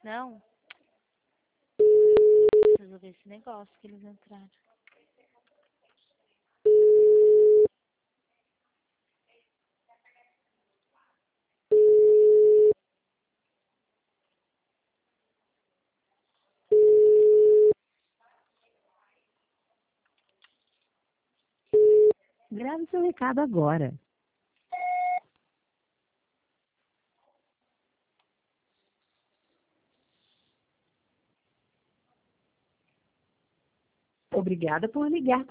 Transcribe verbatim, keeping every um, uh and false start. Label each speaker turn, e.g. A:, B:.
A: Não. Preciso resolver esse negócio que eles entraram.
B: Grave seu recado agora. Obrigada por ligar